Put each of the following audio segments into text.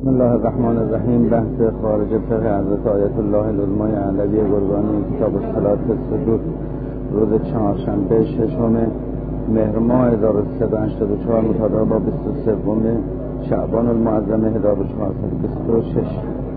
بسم الله الرحمن الرحیم. بحث خارج فقه حضرت آیت الله العلمای علوی گرگانی، کتاب صلات الصدور، روز چهارشنبه 6 مهر ماه 1384 مطابق با 23 شعبان المعظم 1426.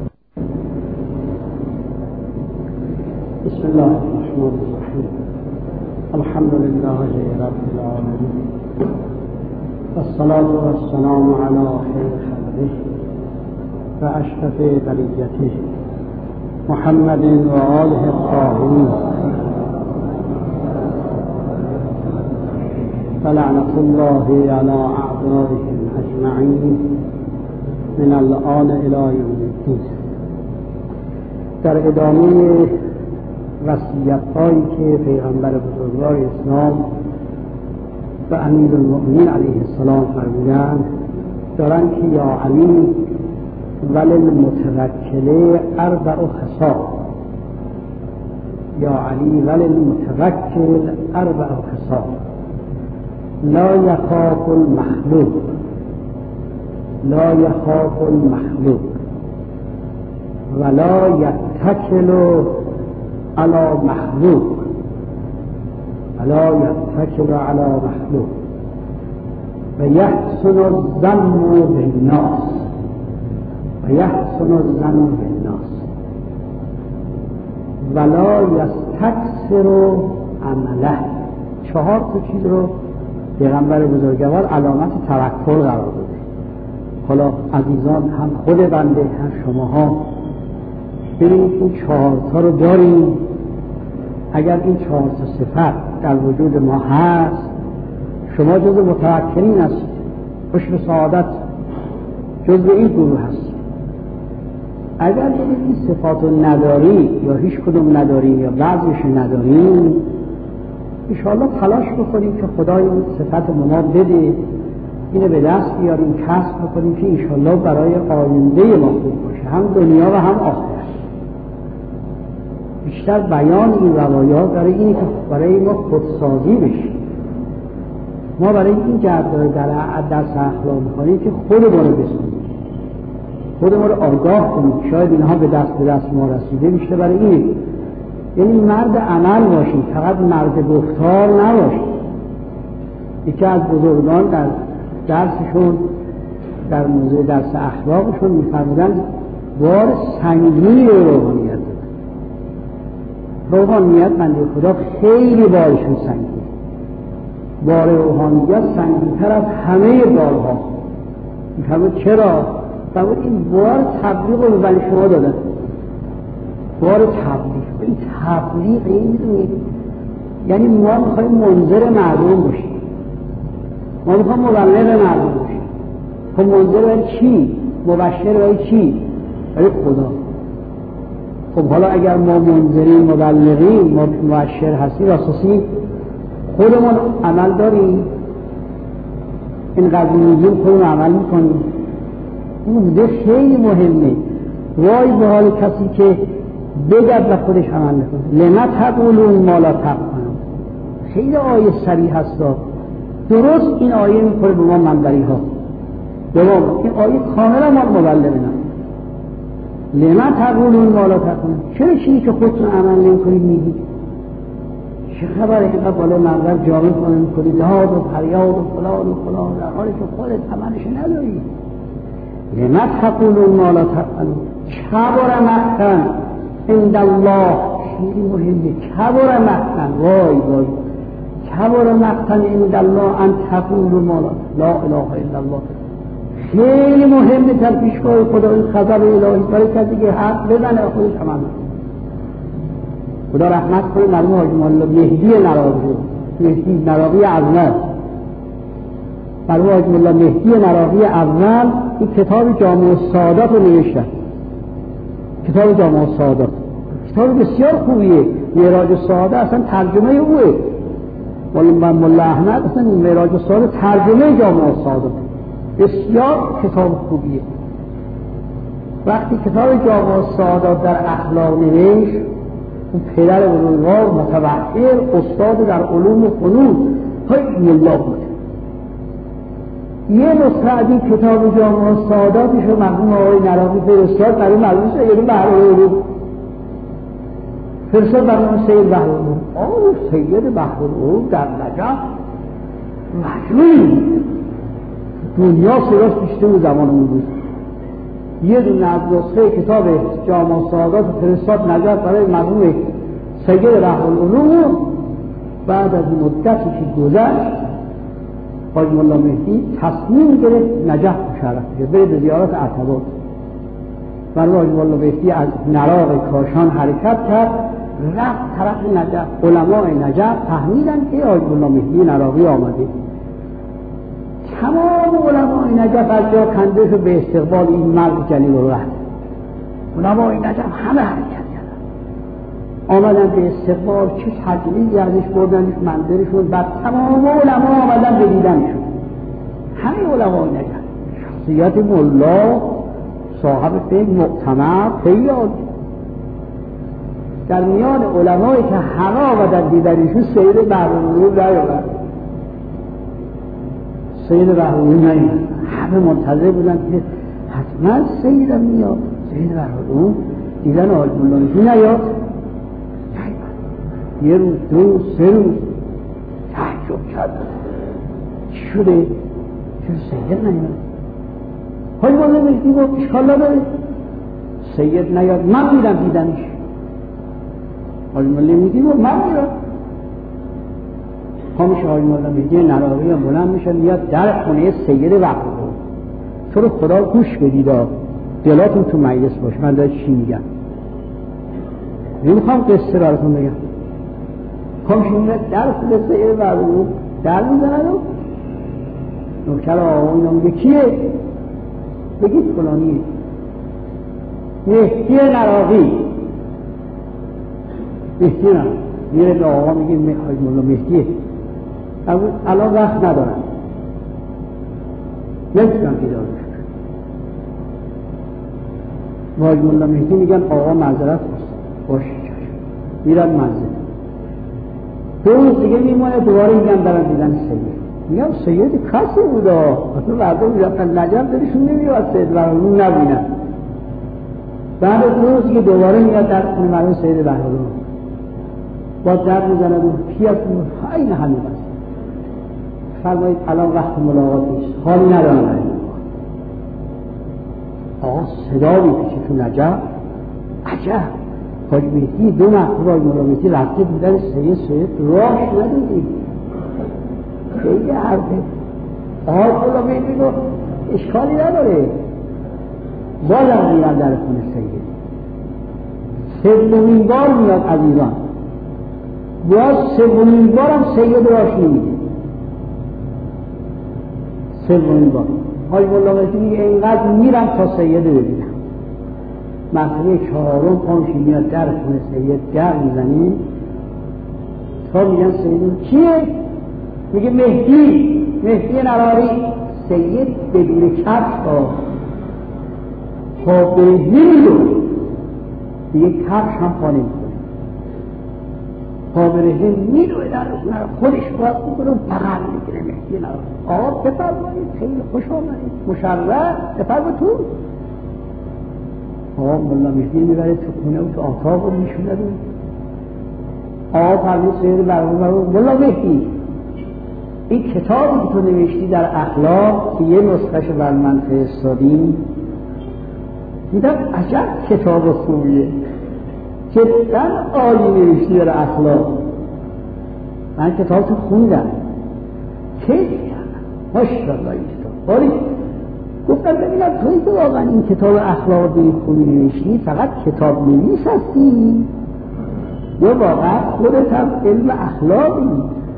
بسم الله الرحمن الرحیم. الحمد لله رب العالمین والصلاة والسلام علی خیر خلقه و اشرف بریته محمد و آله الطاهرین و لعنة الله علی اعدائهم اجمعین من الآن الی یوم الدین. در ادامه وصیت‌هایی که پیغمبر بزرگوار اسلام و امیرالمؤمنین علیه السلام فرمودند، دارند که یا علی وللمتوکل اربع خصال، یا علی وللمتوکل اربع خصال: لا یخاف المخلوق، لا یخاف المخلوق، ولا یتکل علی مخلوق، ولا یتکل علی مخلوق، و یحسن الظن بالناس، و یحسن الظن بالناس، ولا یستکثر عمله. 4 چیز رو پیغمبر بزرگوار علامت توکل قرار داده. حالا عزیزان، هم خود بنده هم شماها ببینید این 4 رو داریم. اگر این 4 صفت در وجود ما هست، شما جزء متوکلین هستید، خوش به سعادت جزء این گروه هست. اگر این صفات رو نداری یا هیچ کدوم نداری یا بعضیش نداری، انشاءالله تلاش بکنیم که خدای اون صفت ما بده، اینو به دست بیاریم، کسب بکنیم که انشاءالله برای آینده ما خوب باشه، هم دنیا و هم آخرت. بیشتر بیان این روایات برای اینه که برای ما خودسازی بشه. ما برای این جهت درس اخلاق می‌خوانیم که خودمون رو بسازیم، خودمون رو آگاه کنیم. شاید اینها به دست ما رسیده بیشتر برای اینه، یعنی مرد عمل باشیم، فقط مرد گفتار نباشیم. یکی از بزرگان در درسشون، در موضوع درس اخلاقشون می‌فرمودن بار سنگینی روحانیت. روحانیت بنده خدا خیلی بارشون سنگین، بار روحانیت سنگین‌تر از همه بارها. می‌فرمود چرا؟ فرمود این بار تبلیغ رو به شما دادن. بار تبلیغ، این تبلیغ این یعنی ما می‌خوایم منذر مردم باشیم، ما می‌خوایم مبلغ مردم باشیم. خب منذر برای چی؟ مبشر برای چی؟ برای خدا. خب حالا اگر ما منذرین، مبلغین، مبشر هستیم، اساسی خودمون عمل داریم، این قضیه میگیم خودمون عمل میکنیم. این خیلی مهمه. وای به حال کسی که بگد و خودش عمل نکنه. لما تقولون ما لا تفعلون. خیلی آیه صریح هست. درست این آیه میخوره به ما منبری ها. این آیه کاملا ما مبلغینه. لما تقولون ما لا تفعلون. چرا چیزی که خودتون عمل نمیکنید میگید؟ چه خبره که بالا منبر جامع کنید داد و فریاد و فلان و فلان، در حالی که خودت عملش نداری؟ لما تقولون ما لا تفعلون. کبر مقتا عند الله. خیلی مهمه. کبر مقتا، وای وای، کبر مقتا عند الله ان تقولوا ما لا اله الا الله. خیلی مهمه در پیشگاه خدا این خبر الهی برای کسی که حق بزنه خودش عمل کنه. خدا رحمت کنه مرحوم حاجی مولا مهدی نراقی اول، مرحوم حاجی مولا مهدی نراقی اول این کتاب جامع السعادت رو نوشتن. کتاب جامع السعادت کتاب بسیار خوبیه. معراج السعادت اصلا ترجمه اوه. مولا احمد اصلا معراج السعادت ترجمه جامع السعادت، بسیار کتاب خوبیه. وقتی کتاب جامع السعادت در اخلاق نوشت، اون پدر بزرگوار متوحر، استاد در علوم و فنون های ملا بود. یه نسخه از این کتاب جامع السعاداتش رو مرحوم آقای نراقی فرستاد برای مرحوم سید بحرالعلوم، فرستاد برای سید بحرالعلوم. سید بحرالعلوم در نجف مجنون دنیا سراش پیشته و زمان اون بود. یه دونه از نسخه کتاب جامع السعادات فرستاد نجف برای مرحوم سید بحرالعلوم. بعد از مدتی که گذشت حاج مولا مهدی تصمیم گرفت نجف مشرف بشه، بره به زیارت عتبات. برای حاج مولا مهدی از نراق کاشان حرکت کرد، رفت طرف نجف. علمای نجف فهمیدن که حاج مولا مهدی نراقی آمده. تمام علمای نجف از جا کنده شد به استقبال این مرد جلیل الرحمه. علمای نجف همه حرکت کردن، آمدن به استقبال. چه تجلیلی ازش بردنش منظرشون. بعد تمام علما آمدن به دیدنشون، همه علمای نجف. شخصیت ملا صاحب فهم معتمد خیلی عالی. در میان علمایی که همه آمدن دیدنشون سید بحرالعلوم نیامد. سید بحرالعلوم نیامد. همه منتظر بودن که حتما سیدم میاد. سید بحرالعلوم دیدن حاج مولا مهدی نیاد. یه روز، دو روز، سه روز تعجب کرد. چی شده؟ چرا سید نیاد؟ حاج مولا مهدی گفت اشکال نداره، سید نیاد من میرم دیدنش. حاج مولا مهدی گفت من میرم. پا میشه حاج مولا مهدی نراقی بلند میشه میاد در خونه سید بحرالعلوم. تو رو خدا گوش بدید، دلاتون تو مجلس باشه، من دارم چی میگم. نمیخوام قصه براتون بگم. کامشون در خود سید بحرالعلوم در میزنن و نوکر آقا اینا میگه کیه؟ بگید فلانیه. مهدی نراقی. مهدی نراقی میره به آقا میگه حاج مولا مهدیه. الان وقت ندارم، نمیتونم بیدارش. حاج مولا مهدی میگن آقا معذرت باشه میرن منزل. دو روز دیگه میمونه دوباره میگن برن دیدن سید. میگم سید کسی بوده، اصلا مردم میرفتن نجف دلشون نمیاد سید بحرالعلوم نبینن. بعد از دو روز دیگه دوباره میاد در خونه مرحوم سید بحرالعلوم، با در میزنه و پیاتون این همین است. فرمایید الان وقت ملاقات نیست، حالی ندارم. آقا صدا میکشه تو نجف. عجب حاج مهدی دو مرتبه حاج مولا مهدی رفته دیدن سید راش ندیدی. خیلی حرفه. حاج مولا مهدی گفت اشکالی نداره، بازم میرن در خونه سید. سومین بار میاد از ایران، باز سومین بارم سید راش نمیده. سومین بار حاج مولا مهدی میگه اینقدر میرم تا سید ببینم. مرتبه چهارم پامشی میاد در خونه سید در میزنیم تا میگن سید کیه؟ میگه مهدی نراقی. سید بدون کفش تا برهنه دیگه کفش هم پا نمیکنه، تا برهنه میدوه در خودش باید بکنه بغل میگیره مهدی نراقی. آقا بفرمایید خیلی خوش آمدید مشرف بفرمایید تو. آقا مولا مهدی میبره تو خونه و تو اتاق رو میشونه رو. آقا فرمود سید بحرالعلوم مولا مهدی این کتابی که تو نوشتی در اخلاق که یه نسخه‌شو بر من فرستادی، دیدم عجب کتاب خوبیه، جدا عالی نوشتی در اخلاق. من کتاب تو خوندم خیلی کردم ماشاءالله این کتاب باری. گفتم ببینم توی که واقعا این کتاب اخلاق به این خوبی نوشتی فقط کتاب نویس هستی یا واقعا خودت هم علم اخلاقی؟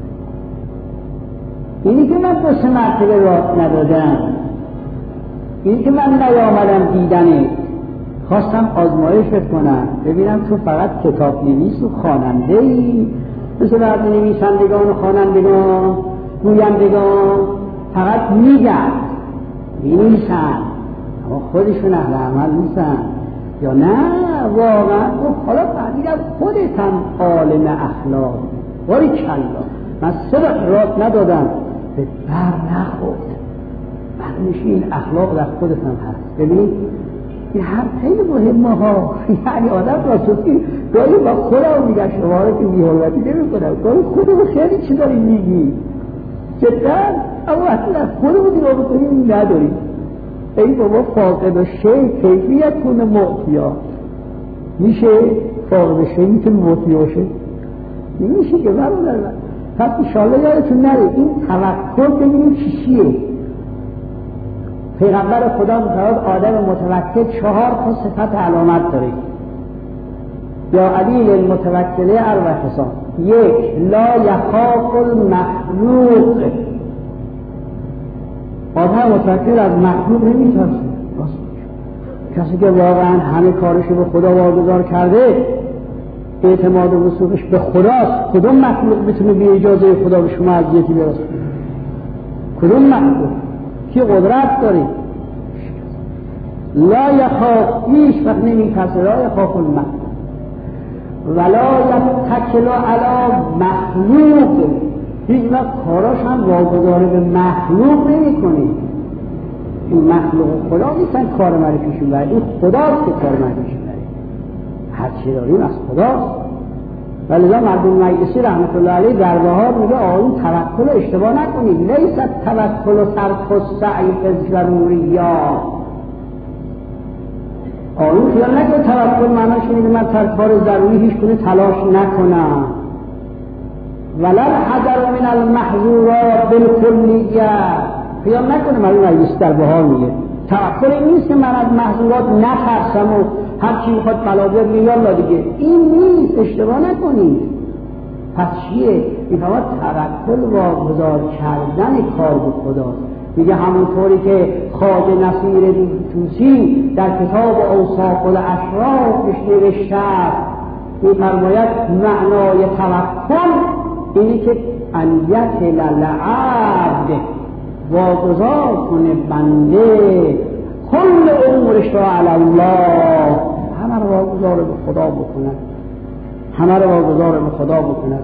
اینی که من دو سه مرتبه راه ندادم، اینی که من نیامدم دیدنه، خواستم آزمایشت کنم ببینم تو فقط کتاب نویس و خواننده ای مثل بعضی نویسندگان و خوانندگان گویندگان فقط میگن نیستن اما خودشون اهل عمل نیستن، یا نه واقعا حالا فهمیدم خودت هم عالم اخلاق. باری کلا من سبق رات ندادم به بر نخورد. همیشه این اخلاق در خودت هم هست. ببینید این هر خیلی مهمه ها. یعنی آدم راستی گاهی با خودم میگه شما رو که بی‌حرمتی نمی‌کنم، گاهی خودمو خیلی چی داری میگی جدا، اما اصلا خودمو دیگه بکنیم نداریم. ای بابا فاقد و شی کیفیت کنه معطیا میشه، فاقد شی میتونه معطیا باشه نمیشه که برادر من. پس انشاءالله یادتون نره این توکل ببینیم چیه. پیغمبر خدا میفرماد آدم متوکل 4 تا صفت علامت داره. یا علیل المتوکله اربع خصال. 1 لا یخاف المخلوق، آدم متوکل از مخلوق نمیترسه. کسی که واقعا همه کارشو به خدا واگذار کرده، اعتماد و وثوقش به خداست، کدوم مخلوق میتونه بی اجازه خدا به شما اذیتی برسونه؟ کدوم مخلوق که قدرت داره؟ لا یخاف، هیچ وقت نمیترسه. لا یخاف المخلوق ولا یتکل علی مخلوق، هیچ وقت کاراش هم واگذار به مخلوق نمیکنه. این مخلوق خدا نیستن کار من پیش میبره، این خداست که کار من پیش میبره. هر چی داریم از خداست. ولذا مردم مجلسی رحمت الله علیه در بهار میگه آقایون توکل رو اشتباه نکنید. لیس توکل صرف السعی فی الضروریات. آقایون خیال نکنید توکل معناش اینه من در کار ضروری هیچ گونه تلاش نکنم. ولا الحذر من المحظورات بالکلیه. خیال نکنه مردم مجلسی در بهار میگه توکل این نیست که من از محظورات نترسم و هر چی میخواد بلا بیاد یالا دیگه. این نیست، اشتباه نکنید. پس چیه؟ میفهمد توکل واگذار کردن کار به خداست. میگه همونطوری که خواجه نصیر طوسی در کتاب اوصاف الاشراف نوشته میفرماید معنای توکل اینه که انیت للعبد واگذار کنه بنده کل امورش را علی الله، همه رو واگذار به خدا بکنه، همه رو واگذار به خدا بکنه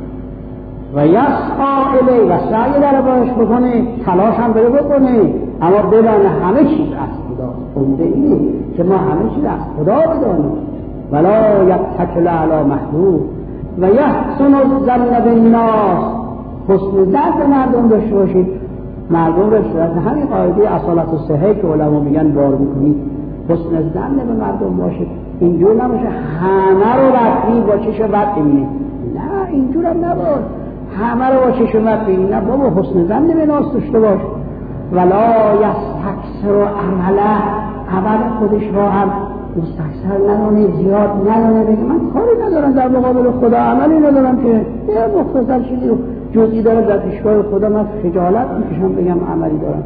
و یسعی الیه و سعی در باش بکنه، تلاش هم بره بکنه، اما بدانه همه چیز از خداست. عمده اینه که ما همه چیز از خدا بدانیم. ولا یتکل علی مخلوق و یحسن الظن بالناس، حسن ظن به مردم داشته باشید. مردم رو صورت همین قاعده اصالت الصحه که علما میگن بار میکنید، حسن ظن به مردم باشید. اینجور نباشه همه رو رفتی با چشم بد ببینید، نه اینجور هم نباش همه رو با چشم بد ببینید، نه بابا حسن ظن به ناس داشته باش. ولا یستکثر عمله، عمل خودش را هم مستکثر ندانه، زیاد ندانه، بگه من کاری ندارم در مقابل خدا، عملی ندارم که یه مختصر چیزی جزئی دارم در پیشگاه خدا، من خجالت میکشم بگم عملی دارم.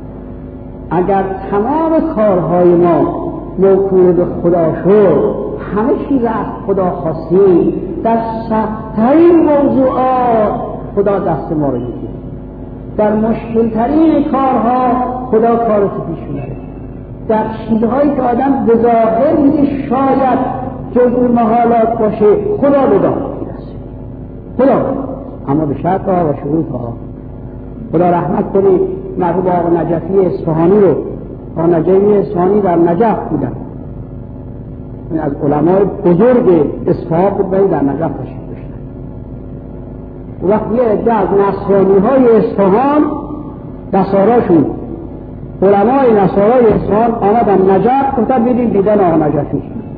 اگر تمام کارهای ما موکول به خدا شد، همه چیز از خدا خواستیم، در سخت‌ترین موضوعات خدا دست ما رو میگیره، در مشکل‌ترین کارها خدا کارو پیش میبره، در چیزهایی که آدم به ظاهر میگه شاید جزء محالات باشه خدا به دام میرسه، خدا، اما به شرط ها و شروط ها. خدا رحمت کنه مرحوم آقا نجفی اصفهانی رو، آقا نجفی اصفهانی در نجف بودن، این از علمای بزرگ اصفهان بود، در نجف تشریف داشتن. وقتی یه عده از نصرانی های اصفهان نصاراشون، علمای نصارای اصفهان آمدن نجف، گفتن بیدیم دیدن آقا نجفی.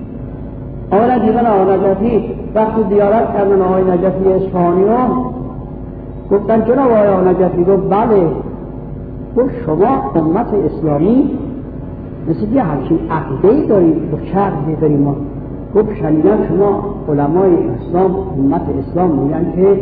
آقا دیدن آقا نجفی، وقتی زیارت کردن آقای نجفی اصفهانی ها گفتن جناب آقای نجفی، گفت بله. گفت شما امت اسلامی مثل یه همچین عقیده‌ای دارید. گفت چه عقیده‌ای داریم ما؟ گفت شنیدم شما علمای اسلام، امت اسلام میگن که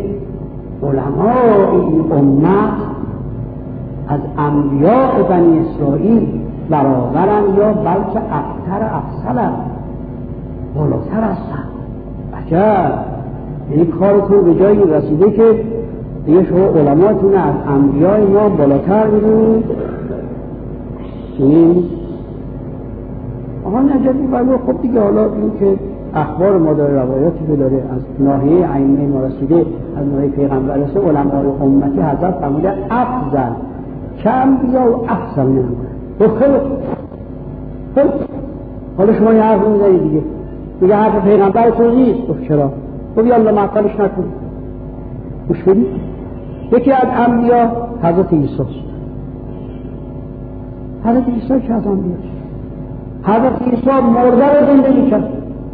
علمای این امت از انبیاء بنی اسرائیل برابرن یا بلکه ابتر افضلن، بالاتر هستن. عجب، یعنی کارتون به جایی رسیده که دیگه شما علماتون از انبیاء ما بالاتر میدونید. این آقا نجفی بگو خب دیگه حالا این که اخبار ما داره، روایاتی که داره از ناحیه ائمه ما رسیده، از ناحیه پیغمبر رسیده، علمای امتی حضرت فرمودن افضل که انبیا و افضل نمونه خیلی حالا شما یه حرف میزنی دیگه میگه حرف پیغمبرتون نیست. گفت چرا؟ گفت یالله معطلش نکنید. گوش بدید، یکی از انبیا حضرت عیسی است. حضرت عیسی که از انبیا حضرت عیسی مرده رو زنده میکرد.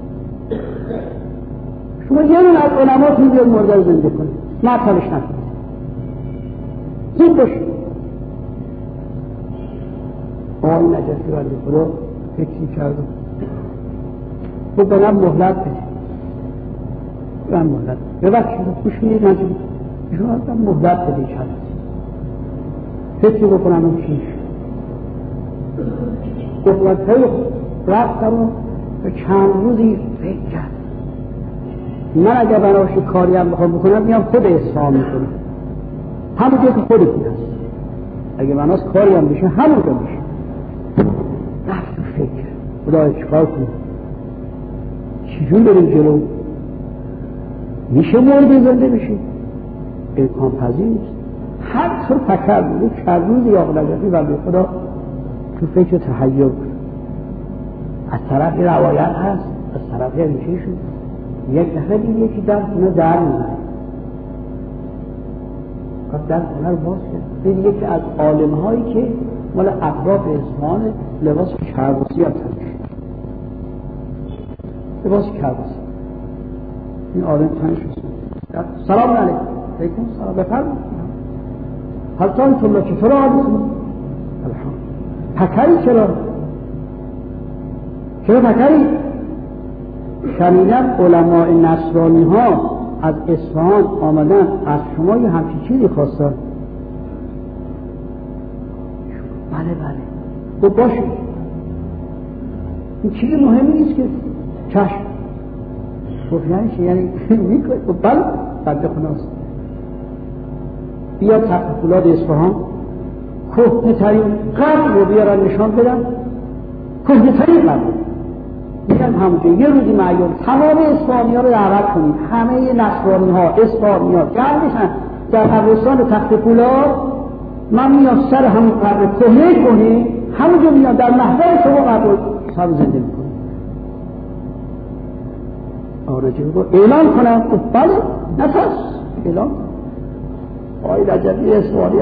شما یه دونه از علماتون بیاد مرده رو زنده کنید، معطلش نکنید، زود باشید. آقای نجفی بنده خدا فکری کردم خب به من مهلت بده، من مهلت ببخشید خوش میدید نجفی شما از من مهلت بده چند فکری بکنم اون چیش گفتم خیلی رفتم و به چند روزی فکر کرد. من اگر بناشی کاری هم بخوام بکنم میام خود اصلاح میکنم همون جایی که خودتون هست. اگه بناس کاری هم بشه همون جا میشه. رفت تو فکر خدای چکار کنم، چجور بریم جلو؟ میشه مرده زنده بشه؟ امکان پذیر نیست. هر طور فکر بود چند روزی آقا نجفی بنده خدا تو فکر تحیر بود. از طرف روایت هست، از طرف میشه شد. یک دفعه دیگه یکی در خونه در میزنه، در خونه رو باز کرد، دید یکی از عالم هایی که مال اطراف اصفهان لباس کرباسی هم تنش، لباس کرباسی. این عالم تنش شد. سلام علیکم. علیکم سلام. بفرمایید. حالتان طلا چطور حالتون؟ پکری چرا پکری؟ شنیدم علماء نصرانی ها از اصفهان آمدن از شما یه همچین چیزی خواستن. بله باشه، این چیز مهمی نیست که چشم. گفت یعنی چی؟ یعنی میکنه؟ گفت بله بنده خونه است. بیا تخت فولاد اصفهان کهنه ترین قبر رو بیارن نشان بدن، کهنه ترین قبر میگن همونجا یه روزی معیار تمام اصفهانی ها رو دعوت کنید، همه نصرانی ها اصفهانی ها جمع میشن در قبرستان تخت فولاد. من میام سر همون قبر کهنه همونجا میام در محضر شما قبر سر زنده میکنم. آرجی گفت اعلان کنم؟ گفت بله نفس اعلان. آقای نجفی اصفهانی هم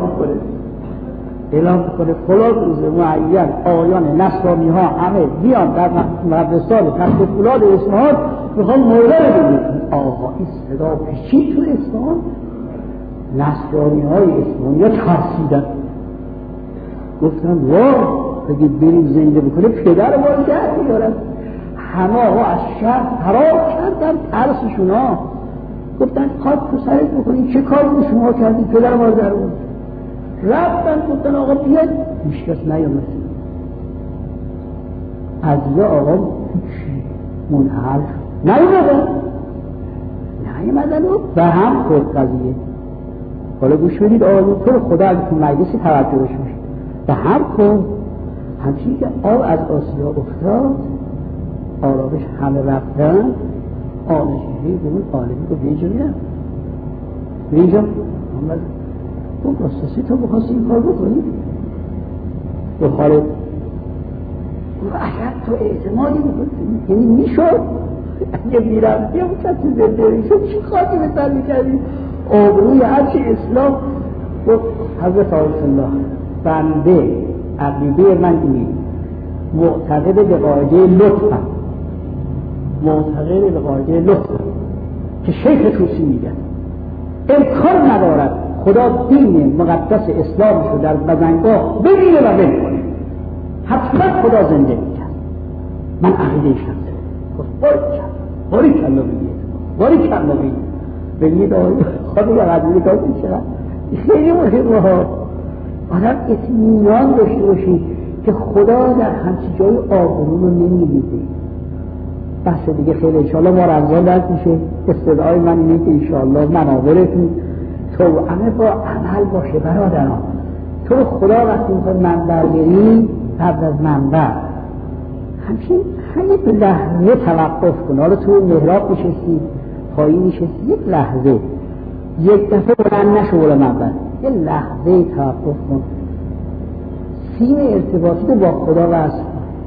اعلام میکنه فلان روز معین آقایان نصرانی ها همه بیان در مدرسان تخت فولاد اصفهان میخوان مرده رو بگید. آقا این صدا پیچید تو اصفهان. نصرانی های اصفهانی ها ترسیدن، گفتن واه بگید بریم زنده بکنه پدر ما رو در میارن. همه ها از شهر فرار کردن ترسشون ها. گفتن خواهد تو سرت بکنید چه کار بود شما کردید پدر ما رو در بود. رفتن گفتن آقا بیاد، هیچ کس نیامد. از یه آقا منحل نیامدن و به هم خود قضیه. حالا گوش بدید آقا تو رو خدا اگه تو مجلسی توجهش میشه به هم کن. همچنین که آب از آسیا افتاد آرامش همه رفتن. آنشهی به اون عالمی رو به اینجا میرم به اینجا محمد تو راستاسی تو بخواستی این کار بکنی؟ تو خالد اگر تو اعتمادی بکنی یعنی میشد اگه میرم بیا کسی زنده میشد چی خواهی به سر میکردی؟ آبروی هرچی اسلام. گفت حضرت آیت الله بنده عقیده من اینه معتقد به قاعده لطفم که شیخ توسی میگن امکان ندارد خدا دین مقدس اسلامش رو در بزنگاه بگیره و بکنه، حتما خدا زنده میکرد. من عقیده شم. گفت باری کلا بگید خدا یا قدیمی کار کنید. چقدر خیلی مهمه ها آدم اطمینان داشته باشید که خدا در همچی جای آبرون رو نمیگیده. بحث دیگه خیلی انشاءالله ما رمضان درد میشه. استدعای من اینه که انشاءالله مناظرتون توأمه با عمل باشه. برادران تو خدا وقتی میخواد منبر بریم قبل از منبر همچین همین لحظه توقف کن. حالا تو محراب نشستی پایین نشستی یک لحظه یک دفعه بلند نشو بالا منبر، یه لحظه توقف کن سیم ارتباطی با خدا وصل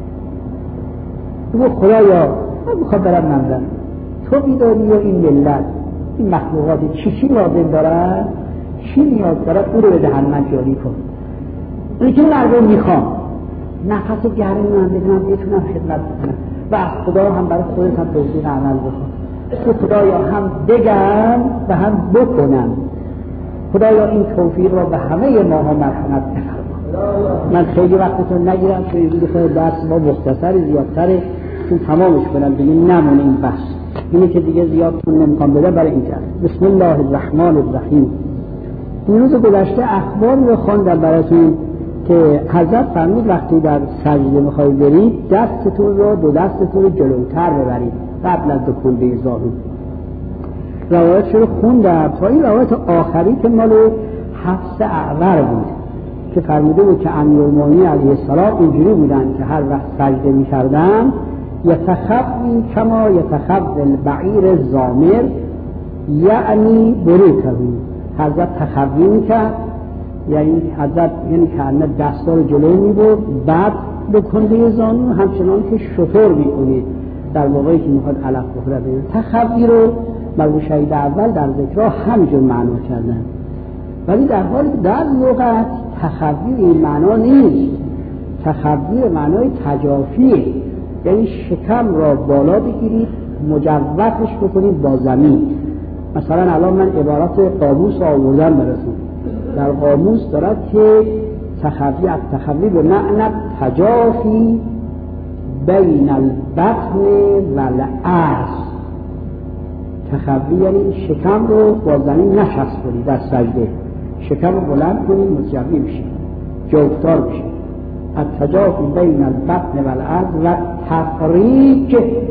تو خدایا من میخوام برم منزل تو بیداری یا این ملت این مخلوقات چی لازم دارن چی نیاز دارن او رو به دهن من جاری کن. اونی که مردم میخوام نفس گرم من بدونم بتونم خدمت بکنم و از خدا هم برای خودت هم توفیق عمل بکن. تو خدایا هم بگم و هم بکنم. خدایا این توفیق را به همه ماها مرحمت بفرما. من خیلی وقتتون نگیرم که این خود درس ما مختصر زیادتره چون تمامش کنم دیگه نمونه این بحث اینه که دیگه زیاد تون نمیخوام بده برای این جلسه. بسم الله الرحمن الرحیم. این روز گذشته اخبار رو خواندم براتون که حضرت فرمود وقتی در سجده میخواید برید دستتون رو دو دستتون رو جلوتر ببرید قبل از دخول به زانو. روایتش رو خوندم تا این روایت آخری که مال حفص اعور بود که فرموده بود که امیرالمومنین علیه السلام اینجوری بودن که هر وقت سجده میکردن یتخوی کما یتخوی البعیر الزامر یعنی بروکه. حضرت تخوی میکرد یعنی حضرت یعنی که دستا رو جلوی میبرد بعد به کنده زانو همچنان که شطور میکنید در موقعی که میخواد علف بخوره. تخوی رو مرحوم شهید اول در ذکرها همینجور معنا کردن ولی در حالی که در لغت تخوی این معنا نیست. تخوی معنای تجافیه یعنی شکم را بالا بگیرید مجوفش بکنید با زمین. مثلا الان من عبارات قاموس آوردم براتون در قاموس دارد که تخوی از تخوی به معنی تجافی بین البطن و العرض. تخوی یعنی شکم رو با زمین نشست کنید در سجده شکم رو بلند کنید متجوی بشید جوفتار بشید. التجافی بین البطن و العرض و تفریج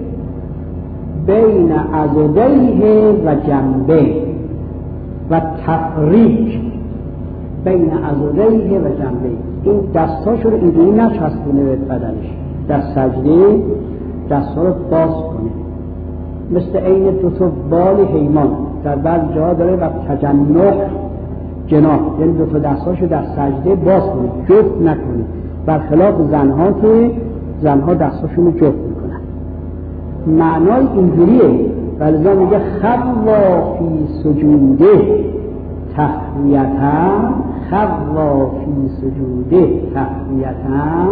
بین عضدیه و جنبه و تفریج بین عضدیه و جنبه. این دستاشو رو اینجوری نچسبونه به بدنش در سجده دستا رو باز کنه مثل عین دو بال حیوان در بعض جاها داره و تجنح جناح یعنی دو دستاشو در سجده باز کنه جفت نکنه برخلاف زنها که زنها دستاشون رو جفت میکنن. معنای اینجوریه ولذا میگه خوا فی سجوده تخویتا خوا فی سجوده تخویتا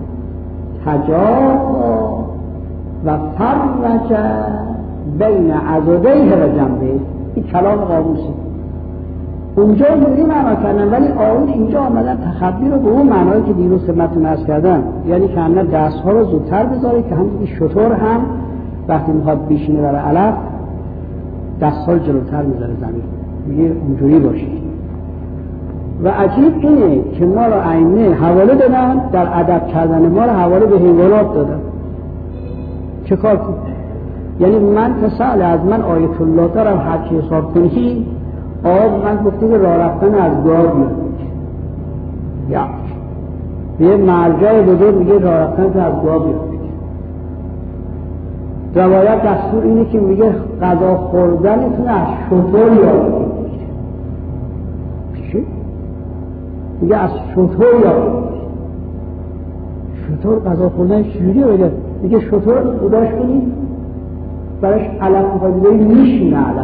تجافا و فرج بین عضدیه و جنبه. این کلام قاموسی اونجا اینجوری معنا کردن ولی آن اینجا آمدن تخوی رو به اون معنایی که دیروز خدمتتون عرض کردم یعنی که همه دستها رو زودتر بذاره که همین شطور هم وقتی میخواد بشینه برای علف دستها رو جلوتر میذاره زمین میگه اونجوری باشید. و عجیب اینه که ما رو ائمه حواله دادن در ادب کردن ما رو حواله به حیوانات دادن. چه کار کنیم؟ یعنی من تسأل از من آیت الله دارم هر چی حساب کنی آب من گفته که راه رفتن از گاه بیاد یا یه مرجع بزرگ میگه راه رفتن از گاه بیاد. روایت دستور اینه که میگه غذا خوردنتون از شطور یاد بگیرید. چی؟ میگه از شطور یاد بگیرید. شطور غذا خوردن چجوریه بگه؟ میگه شطور خداش کنید براش علف میخواد میشینه علف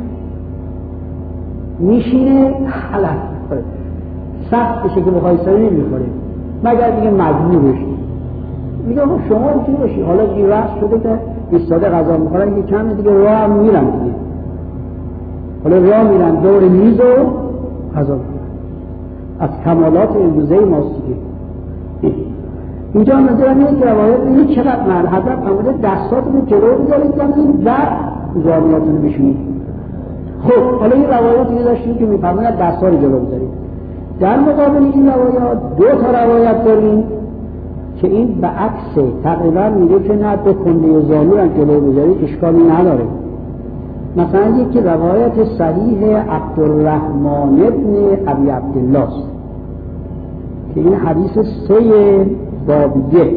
میشینه علف میخوره سخت بشه که بخوای سری نمیخوره مگر دیگه مجبور بشی. میگه شما میتونی باشی حالا دیگه وقت شده که ایستاده غذا میخورن که کم دیگه راه هم میرن دیگه حالا راه میرن دور میز و غذا میخورن از کمالات امروزه ماست دیگه. اینجا نظرم اینه که روایت اینه چقدر من حضرت فرموده دستاتون جلو بذارید و زانوهاتون بشونید. خب حالا این روایت دیگه داشتیم که میفرماید دستا رو جلو بذارید. در مقابل این روایات دو تا روایت داریم که این به عکس تقریبا میگه که نه به کنده زانو رو جلو بذارید اشکالی نداره. مثلا یکی روایت صحیح عبدالرحمن ابن ابی عبدالله است که این حدیث 3 باب 1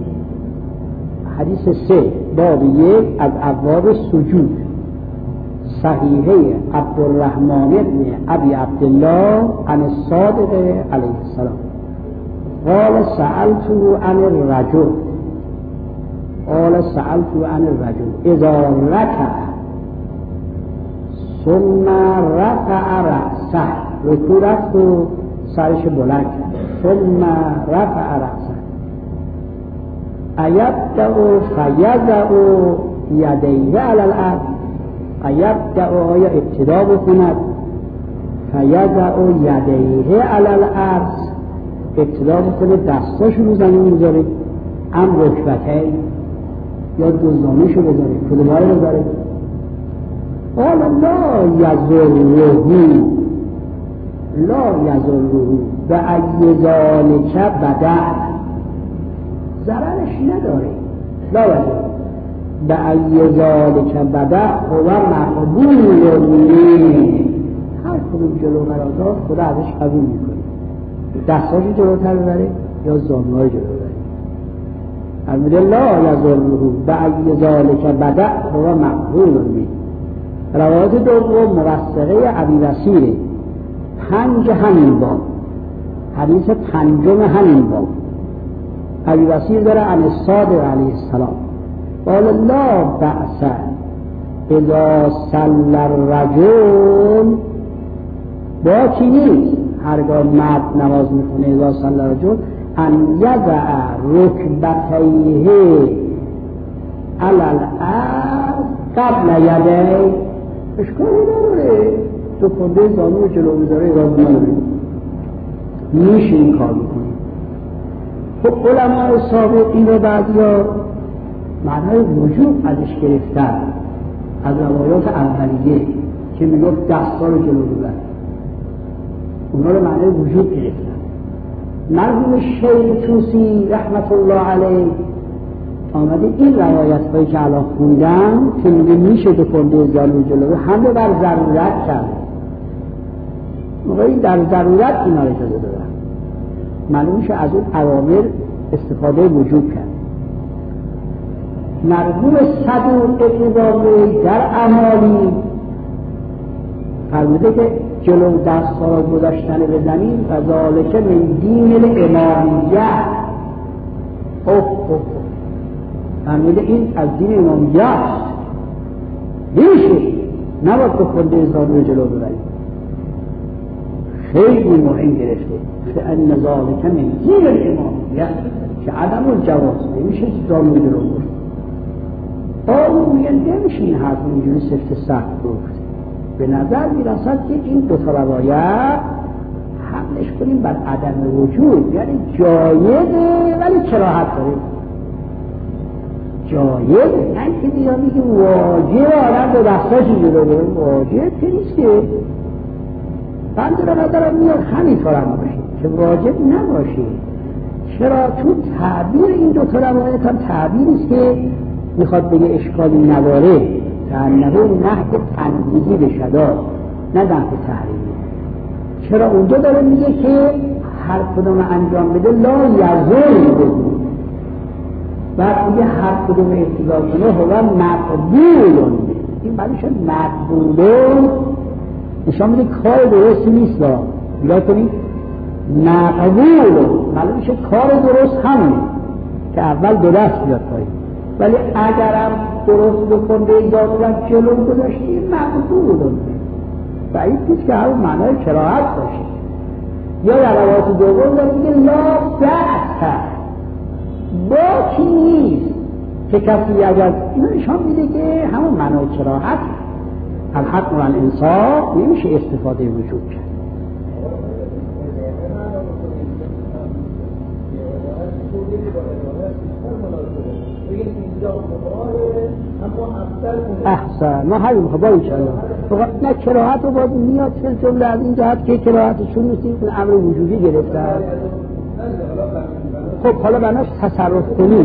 حدیث 3 باب 1 از ابواب سجود صحیحه عبدالرحمن ابن ابی عبدالله عن الصادق علیه السلام. قال سألته عن الرجل اذا ركع ثم رفع رأسه رکوع رفت و سرش بلند کرد ثم رفع رأسه ایبدأ فیضع یدیه علی الارض ایبدأ آیا ابتدا بکند فیضع یدیه علی الارض ابتدا بکنه دستاشو رو زمین میذاره ام رکبته یا دوزانیشو بذاره کدومای بذاره قال لا یضره به ای ذالک بدع ضررش نداره لا یضره به ای ذالک بدع هو مقبول منه هر کدوم جلو قرار خدا ازش قبول میکنه دستاشو جلوتر ببره یا زانوهای جلو ببره الحمد لا یضره به ای ذالک بدع هو مقبول منه. روایت دوم موثقه ابی بصیره 5 همین باب حدیث 5 همین باب ابی بصیر داره عن الصادق علیه السلام قال لا بأس اذا صلى الرجل با چی نیست هرگاه مرد نماز میخونه اذا صلى الرجل ان یضع رکبتیه علی الارض قبل یدیه اشکالی نداره تو کنده زانو جلو بذاره راضی نداره میشه این کار بکنی. خب علماء سابقین و بعدیا معنای وجوب ازش گرفتن از روایات اولیه که میگفت دستا رو جلو ببر اونا رو معنای وجوب گرفتن. مرحوم شیخ طوسی رحمت الله علیه آمده این روایت هایی که الان خوندم که میگه میشه دو کنده زانو جلو همه بر ضرورت کرده موقعی در ضرورت اینا رو اجازه دادن معلوم میشه از اون اوامر استفاده وجوب کرد. مرحوم صدوق ابن در اعمالی فرموده که جلو دست‌ها را گذاشتن به زمین و ذالک من دین الامامیه فرموده این از دین امامیه است نمیشه نباید تو کنده زانو جلو ببرید خیلی مهم گرفته فان ذالک من دین الامامیه که عدم الجواز نمیشه زانو جلو برد آن میگن نمیشه این حرف اینجوری سفت سخت گفت به نظر میرسد که این دو تا روایت حملش کنیم بر عدم وجود یعنی جایزه ولی کراهت داره جایزه نه که دیگه میگه واجب آدم به دستاشی جلو بره واجب که نیست که بنده به نظرم میاد همین کارم باشه که واجب نباشه. چرا؟ چون تعبیر این دو تا روایت هم تعبیریست که میخواد بگه اشکالی نداره تنهی نحو تنزیهی بشدا نه نحو تحریمی. چرا اونجا داره میگه که هر کدوم انجام بده لا یضر بده بعد میگه هر کدوم ابتدا کنه هو مقبول این معنیش مقبول نشان میده کار درستی نیست نگاه کنید مقبول معلوم میشه کار درست همونه که اول دو دست بیاد پایین ولی اگرم درست بکنده ایجاد جلو گذاشتی مقبول بعید نیست که همون معنای کراهت باشه. یا در روایت دوم داره میگه لا بأس با چی نیست که کسی اگر اینو نشان میده که همون معنای کراهت الحق و الانصاف نمیشه استفاده وجود کرد. احسن ما همین خدا انشاءالله فقط نه کراهت رو باید میاد فیل جمله از این جهت که کراهتشون نیست این امر وجودی گرفتن. خب حالا بناش تصرف کنیم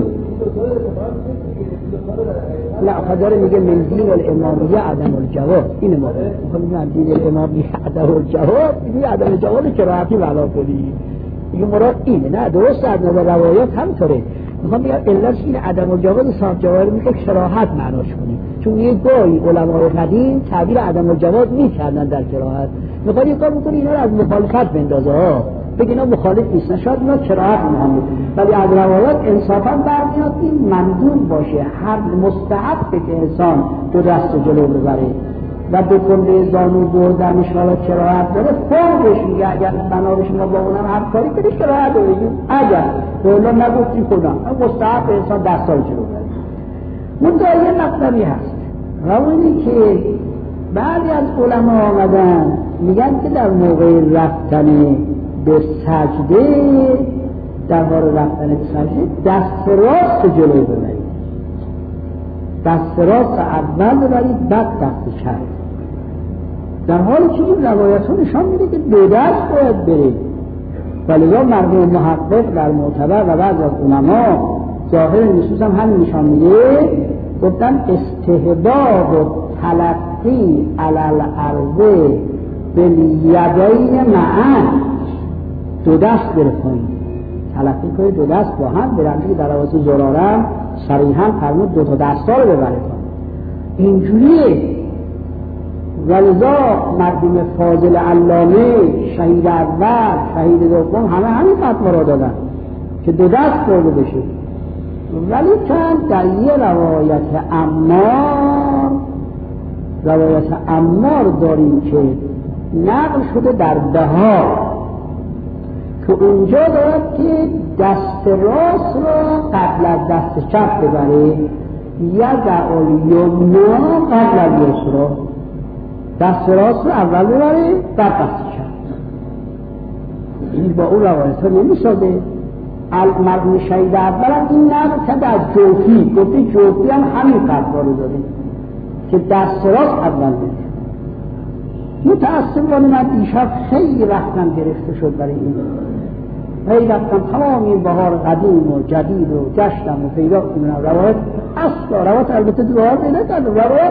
نه خدا داره میگه من دین الامامیه عدم الجواز این ما میگه من دین الامامیه عدم الجواز میگه عدم الجواز کراهتی بلا کنی میگه مراد اینه نه درست از نظر روایات همطوره میخوام بگم علتش این عدم الجواز صاحب جواهر میگه کراهت معناش کنی چون یه گاهی علمای قدیم تعبیر عدم الجواز میکردن در کراهت میخواد یه کار بکنی اینا رو از مخالفت بندازه بگه اینا مخالف نیستن، شاید اینا کراهت می‌کنه، ولی از روایات انصافا برمیاد این مندوب باشه، هر مستحب که انسان دو دست جلو ببره و به کنده زانو بردنش حالا کراهت داره، فرقش میگه اگر بنابراین شما با اونم همکاری کنید کراهت داره، اگر اولا نگفتی کنم مستحب انسان دستا جلو ببره. منتها یه مطلبی هست، روانی که بعضی از علما آمدن میگن که در موقع رفتن به سجده، در حال رفتن به سجده دست راست جلو ببرید، دست راست اول ببرید بعد دست چپ، در حالی که این روایت ها نشان میده که دو دست باید برید. ولذا مرحوم محقق در معتبر و بعض از علما ظاهر نصوص هم همین نشان میده، گفتن استحباب و تلقی علی الارض بالیدین معا، دو دست برسونید، تلقی کنید دو دست با هم برند که در روایت زراره صریحا فرمود دو تا دستا رو ببرید اینجوریه. ولذا مرحوم فاضل علامه شهید اول شهید دوم همه همین فتوا را دادن که دو دست برده بشه. ولی چند در یه روایت عمار داریم که نقل شده در بهار که اونجا دارد که دست راست را قبل از دست چپ ببره، یدع الیمنا قبل از یسرا، دست راست را اول ببره بعد دست چپ. این با اون روایت ها نمیسازه. مرحوم شهید اول هم این نقل کرده از جوفی، گفته جوفی هم همین فتوا رو داره که دست راست اول ببره. متأسفانه من دیشب خیلی وقتم گرفته شد برای این، خیلی وقتم تمام این بهار قدیم و جدید و گشتم و پیدا کنم روایت اصلا روایت البته دوار پیدا کردم روایت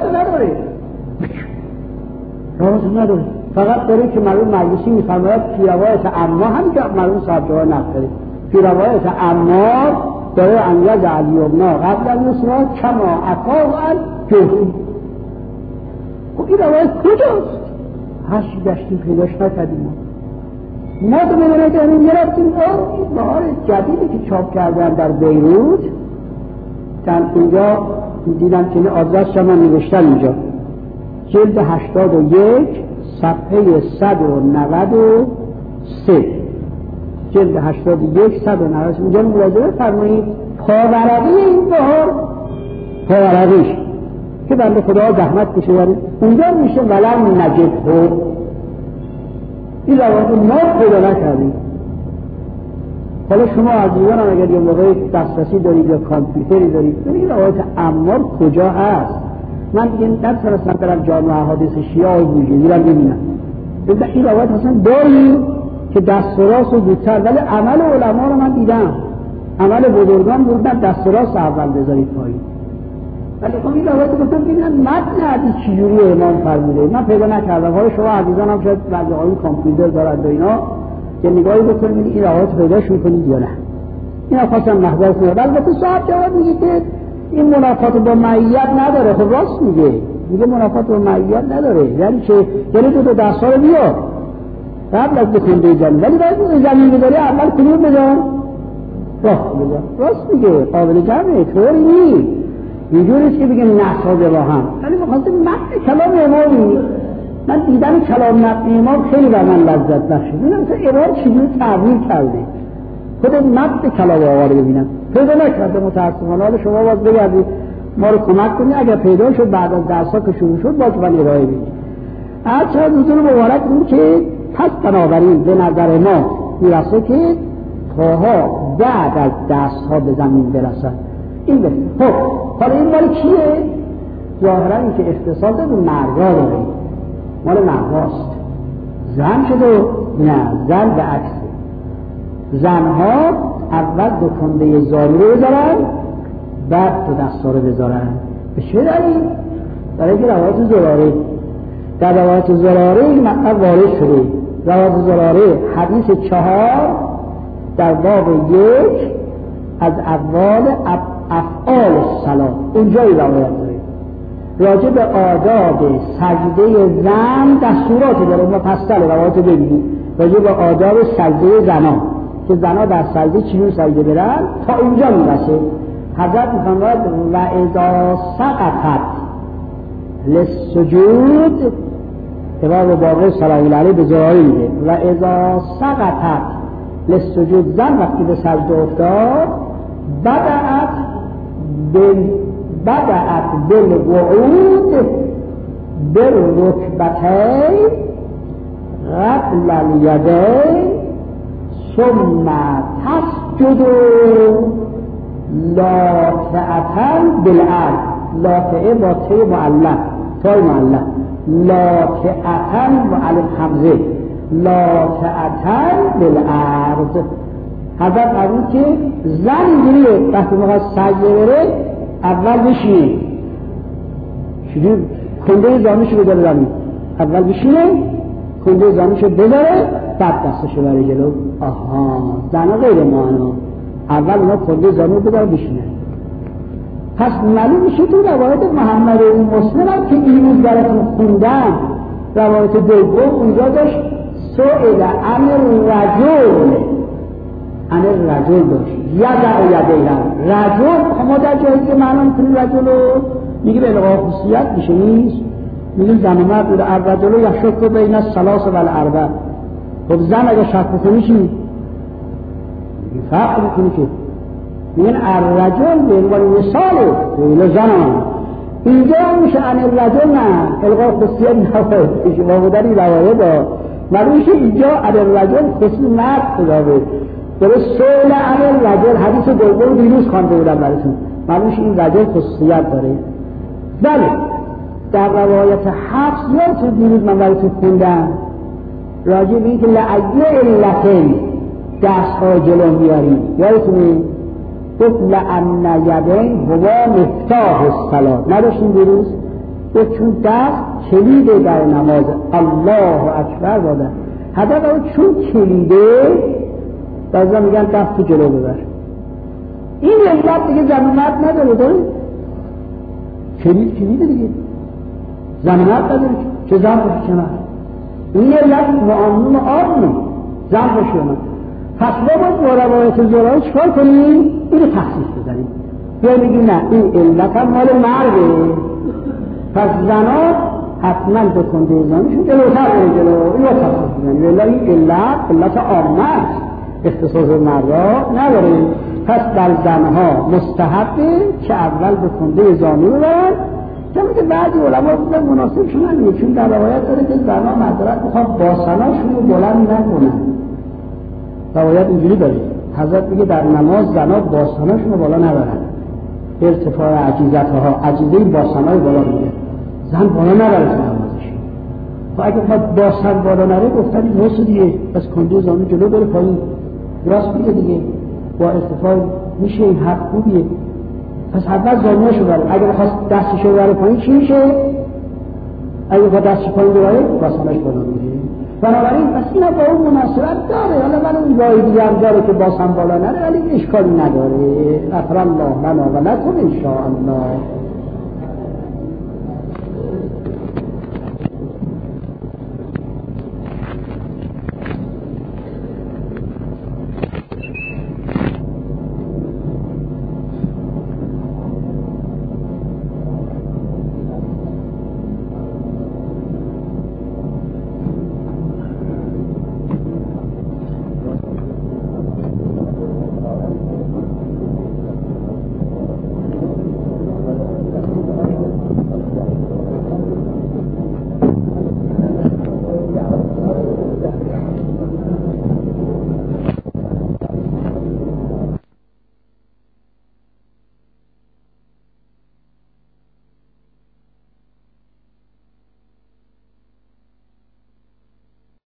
نداره فقط داره که مرحوم مجلسی میفرماید فی روایت عمار، همین که مرحوم صاحب جواب نقل داره فی روایت عمار داره ان یدع الیمنا قبل الیسرا کما اتاه الجوفی. خب این روایت کجاست؟ هرچی گشتیم پیداش نکردیم. ما تو میدونه که همین گرفتیم این بهار جدیدی که چاپ کردن در بیروت، اینجا دیدم که این آدرس من نوشتن اینجا جلد 81 صفحه 193 جلد 81 193 اینجا ملاحظه فرمایید پاورقی این بهار پاورقیش که بنده خدا زحمت کشه اونجا میشه ولم نجد ها. این روایت ما پیدا نکردیم. حالا شما عزیزان هم اگر یه موقع دسترسی دارید یا کامپیوتری دارید این روایت عمار کجا هست؟ من دیگه نتونستم برم جامعه احادیث شیعه بوجه میرم ببینم این روایت اصلا داری که دست راست و زودتر، ولی عمل علما رو من دیدم، عمل بزرگان بودن دست راست اول بذارید پایین. ولی خب این روایت گفتم که این متن حدیث چجوری امام فرموده من پیدا نکردم. حالا شما عزیزان هم شاید بعضی آقایون کامپیوتر دارند و اینا که نگاهی بکنید این روایت پیداش میکنید یا نه. اینا خواستم محضر کنید. البته صاحب جواب میگه که این منافات با معیت نداره. خب راست میگه منافات با معیت نداره، یعنی که یعنی دو دستا رو بیار قبل از بکنده زمین، ولی باید زمین بذاری اول کلور بذار راست میگه قابل جمعه طوری نیست اینجوریست که بگیم نحصاده با هم. ولی مخواستم متن کلام امامی من دیدن کلام متن امام خیلی بر من لذت بخشید. ببینم مثلا امام چجوری تعبیر کرده، خود متن کلام آقا رو ببینم پیدا نکرده متاسفانه. حالا شما باز بگردید ما رو کمک کنید اگر پیدا شد بعد از درس‌ها که شروع شد باز من ارائه بدید. هرچند حضور مبارک بود که پس بنابراین به نظر ما میرسه که پاها بعد از دست‌ها به زمین برسن. این بسید. خب حالا این مال کیه؟ ظاهرا این که اختصاص به مردا داره، مال مرداست. زن شده؟ نه، زن به عکس. زنها اول دو کنده زانو رو بذارن بعد دو دستا رو بذارن. به چه دلیل؟ برای که روایت زراره، در روایت زراره این مطلب وارد شده. روایت زراره حدیث 4 در باب 1 از اول افعال الصلاة اونجایی روایت داره راجع به آداب سجده زن دستوراتی داره. ما پستل روایت ببینید راجع به آداب سجده زنان که زنان در سجده چجور سجده برن تا اینجا میرسه. حضرت میفرماید و اذا سقطت للسجود، امام باقر سلام الله علیه به جایی میگه و اذا سقطت للسجود، زن وقتی به سجده افتاد بدأت بالوعود بالركبتين قبل اليدين ثم تسجد لاطعة بالارض. لاطعه با ته معلق، تای معلق، لاطعة با الف حمزه، لاطعة بالارض. حضرت فرمود که زن اینجوریه وقتی میخواد سجده بره اول بشینه، شروع کنده زانوشو بذاره زمین، اول بشینه کنده زانوشو بذاره بعد دستشو بره جلو. آها زنا غیر معنا، اول اونا کنده زانو بذاره بشینه. پس معلوم میشه تو روایت محمد بن مسلم هم که این براتون خوندم، روایت دوم اونجا داشت سئل عن الرجل داشت یدع یدیه رجل. ما در جایی که معلوم کنیم رجل رو میگه به الغای خصوصیت میشه نیست، میگیم زن و مرد بوده الرجل یشک بین الثلاث و الاربع. خب زن اگه شک بکنی چی؟ فرق میکنی که میگن الرجل به عنوان مثاله به زنان، اینجا میشه عن الرجل نه الغای خصوصیت نباید ما بودن این روایت ها معلوم میشه اینجا عن الرجل خصوصی مرد خدا بود. درست سئل عن الرجل حدیث دوم دیروز خوانده بودم براتون، معلوم میشه این رجل خصوصیت داره. بله در روایت حفص یادتون دیروز من براتون خوندم راجع به اینکه لعیه علتین دست‌ها جلو میاریم، یادتونه گفت لعن یدین هوا مفتاح الصلاة، نداشتیم دیروز؟ گفت چون دست کلیده در نماز، الله اکبر دادن حضرت چون کلیده بعضا میگن دست تو جلو ببر. این علت دیگه زن و مرد نداره، داره کلیده دیگه زن و مرد نداره چه زن باشه چه مرد. این علت معاملون آرمه زن باشه من. پس ما با روایت زرایی چکار کنیم؟ اینو تخصیص بزنیم یا بگیم نه این علت هم مال مرده، پس زنات حتما به کنده زنشون جلوتر بره جلو، اینو تخصیص بزنیم. ولی این علت عامه است، اختصاص مردا نداره. پس در زنها مستحبه که اول به کنده زانو ببرن، چون که بعضی علما بودن مناسبشون همینه، چون در روایت داره که زنها معذرت میخوان باسناشون رو بلند نکنن. روایت اینجوری داره حضرت میگه در نماز زنها باسناشون رو بالا نبرن، ارتفاع عجیزتها عجیزه باسنای بالا میده، زن بالا نبره تو نمازش. و اگه خواهد باسن بالا نره گفتن این حسو دیگه پس کنده زانو جلو بره پایین، راست میگه دیگه با ارتفاع میشه، این حق خوبیه. پس اول زانوشو بره، اگه بخواست دستشو بره پایین چی میشه؟ اگه بخواست دستش پایین بره باسنش بالا میره. بنابراین پس اینا با اون مناسبت داره. حالا من اون جای دیگه هم داره که باسن بالا نره ولی اشکالی نداره. غفر الله لنا و لکم ان شاء الله.